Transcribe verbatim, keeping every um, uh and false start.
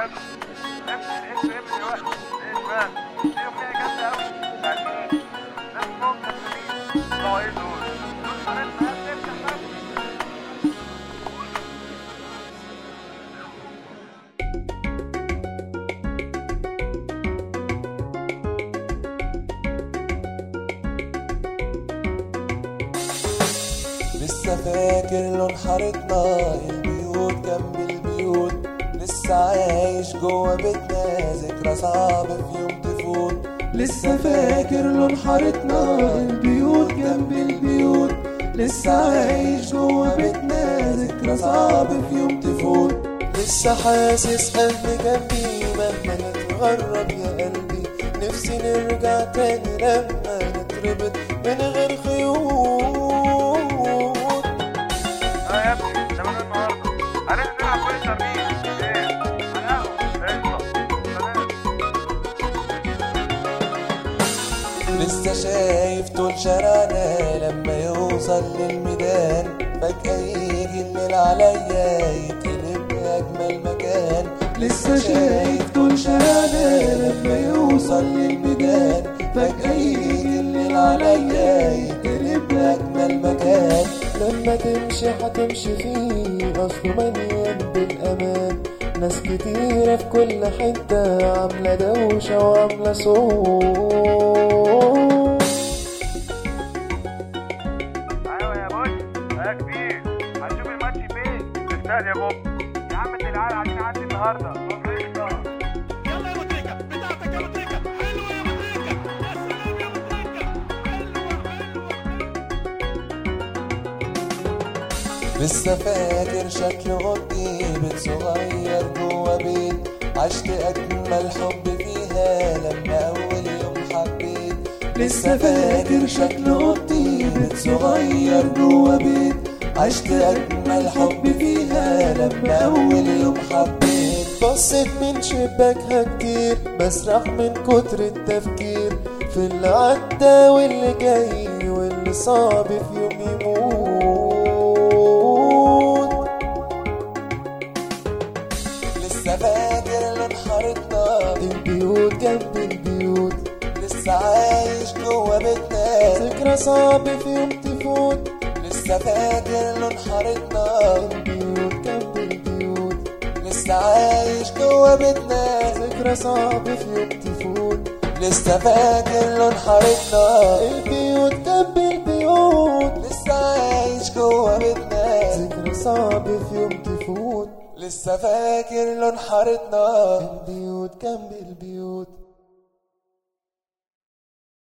يا ابني نفس الاسم ابني دلوقتي. ايه بقى؟ دي اغنيه جامده قوي بتاعت مين؟ ناس ممكن تمين طلعوا ايه دول؟ دول صورتنا يا ابني افتح بقى. لسه فاكر لون حارتنا، البيوت جنب البيوت، لسه عايش جوا بيتنا ذكرى صعب في يوم تفوت. لسه فاكر لون حارتنا، البيوت جنب البيوت، لسه عايش جوا بيتنا ذكرى صعب في يوم تفوت. لسه حاسس أهلي جنبي مهما نتغرب يا قلبي، نفسي نرجع تاني لما نتربط من غير خيوط. اه يا ابني شباب النهارده هننزل نلعب كل التمرين. ايه؟ على القهوه قشطه. سلام. لسه شايف طول شارعنا لما يوصل للميدان، فجأة يجي الليل عليا يتقلب أجمل مكان. لسه شايف طول شارعنا لما يوصل للميدان، فجأة يجي الليل عليا يتقلب أجمل مكان. لما تمشي هتمشي فيه أصله مليان بالأمان، ناس كتيرة في كل حتة عاملة دوشة وعاملة صوت. ايوه يا بوي يا كبير، هنشوف الماتش فين؟ في استاد يا بوب. يا عم انت العيال عايزين نعدي النهارده. قشطه. يلا يا مدركة بتاعتك يا مدركة، حلوة يا مدركة، يا سلام يا مدركة، حلوة حلوة. لسه فاكر شكل اوضتي بيت صغير جوا بيت، عشت اجمل حب فيها لما اول يوم حبيت. لسه فاكر شكل اوضتي بيت صغير جوا بيت، عشت اجمل حب فيها لما اول يوم حبيت. بصيت من شباكها كتير بسرح من كتر التفكير في اللي عدى واللي جاي واللي صعب في يوم يموت. لسه فاكر لون حارتنا، البيوت جنب البيوت، لسه عايش جوا بيتنا ذكرى صعب في يوم تفوت. لسه فاكر لون حارتنا، البيوت جنب البيوت، لسه عايش جوا بيتنا ذكرى صعب في يوم تفوت. لسه فاكر لون حارتنا، البيوت جنب البيوت، لسه عايش جوا بيتنا ذكرى صعب في يوم تفوت. لسه فاكر لون حارتنا، البيوت جنب البيوت.